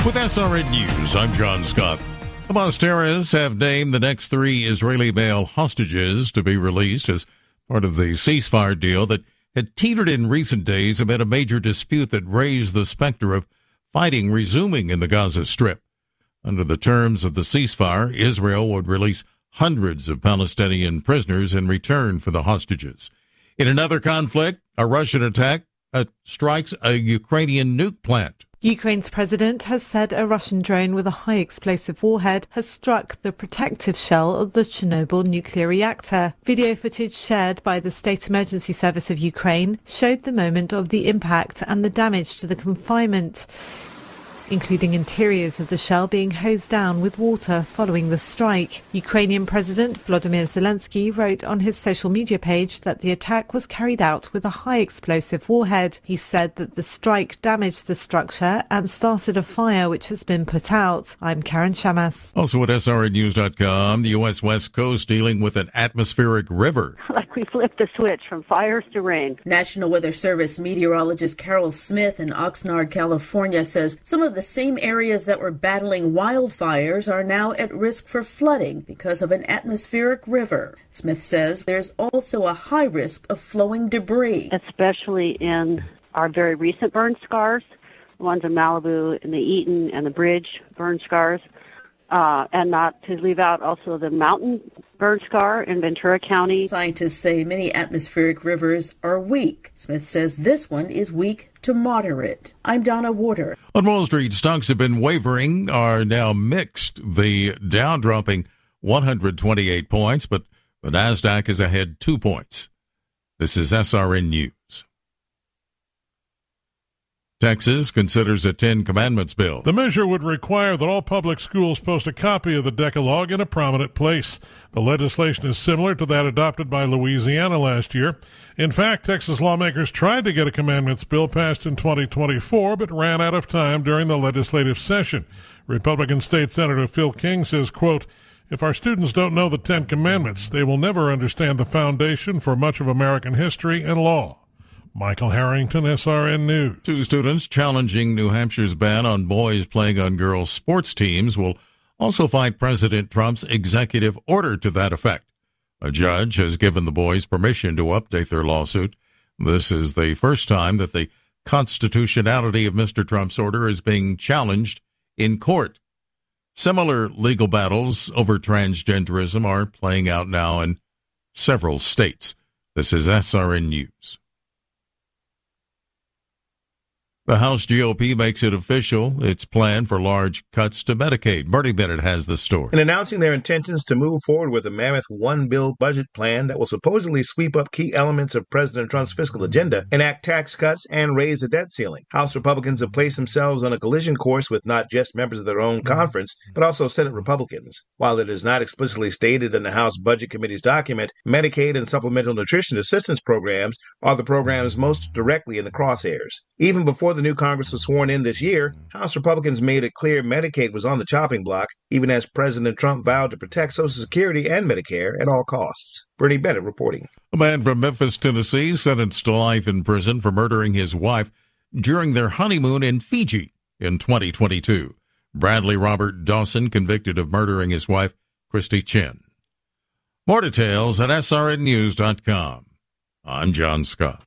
With SRN News, I'm John Scott. Hamas terrorists have named the next 3 Israeli male hostages to be released as part of the ceasefire deal that had teetered in recent days amid a major dispute that raised the specter of fighting resuming in the Gaza Strip. Under the terms of the ceasefire, Israel would release hundreds of Palestinian prisoners in return for the hostages. In another conflict, a Russian attack strikes a Ukrainian nuke plant. Ukraine's president has said a Russian drone with a high explosive warhead has struck the protective shell of the Chernobyl nuclear reactor. Video footage shared by the State Emergency Service of Ukraine showed the moment of the impact and the damage to the confinement, including interiors of the shell being hosed down with water following the strike. Ukrainian President Volodymyr Zelensky wrote on his social media page that the attack was carried out with a high explosive warhead. He said that the strike damaged the structure and started a fire which has been put out. I'm Karen Shamas. Also at SRNnews.com, the U.S. West Coast dealing with an atmospheric river. Like we flipped the switch from fires to rain. National Weather Service meteorologist Carol Smith in Oxnard, California says some of the same areas that were battling wildfires are now at risk for flooding because of an atmospheric river. Smith says there's also a high risk of flowing debris. Especially in our very recent burn scars, the ones in Malibu and the Eaton and the Bridge burn scars, and not to leave out also the mountain burn scar in Ventura County. Scientists say many atmospheric rivers are weak. Smith says this one is weak to moderate. I'm Donna Warder. On Wall Street, stocks have been wavering, are now mixed. The Dow dropping 128 points, but the NASDAQ is ahead 2 points. This is SRN News. Texas considers a Ten Commandments bill. The measure would require that all public schools post a copy of the Decalogue in a prominent place. The legislation is similar to that adopted by Louisiana last year. In fact, Texas lawmakers tried to get a commandments bill passed in 2024, but ran out of time during the legislative session. Republican State Senator Phil King says, quote, "If our students don't know the Ten Commandments, they will never understand the foundation for much of American history and law." Michael Harrington, SRN News. 2 students challenging New Hampshire's ban on boys playing on girls' sports teams will also fight President Trump's executive order to that effect. A judge has given the boys permission to update their lawsuit. This is the first time that the constitutionality of Mr. Trump's order is being challenged in court. Similar legal battles over transgenderism are playing out now in several states. This is SRN News. The House GOP makes it official, its plan for large cuts to Medicaid. Bernie Bennett has the story. In announcing their intentions to move forward with a mammoth one-bill budget plan that will supposedly sweep up key elements of President Trump's fiscal agenda, enact tax cuts, and raise the debt ceiling, House Republicans have placed themselves on a collision course with not just members of their own conference, but also Senate Republicans. While it is not explicitly stated in the House Budget Committee's document, Medicaid and supplemental nutrition assistance programs are the programs most directly in the crosshairs. Even before the new Congress was sworn in this year, House Republicans made it clear Medicaid was on the chopping block, even as President Trump vowed to protect Social Security and Medicare at all costs. Bernie Bennett reporting. A man from Memphis, Tennessee, sentenced to life in prison for murdering his wife during their honeymoon in Fiji in 2022. Bradley Robert Dawson convicted of murdering his wife, Christy Chin. More details at srnnews.com. I'm John Scott.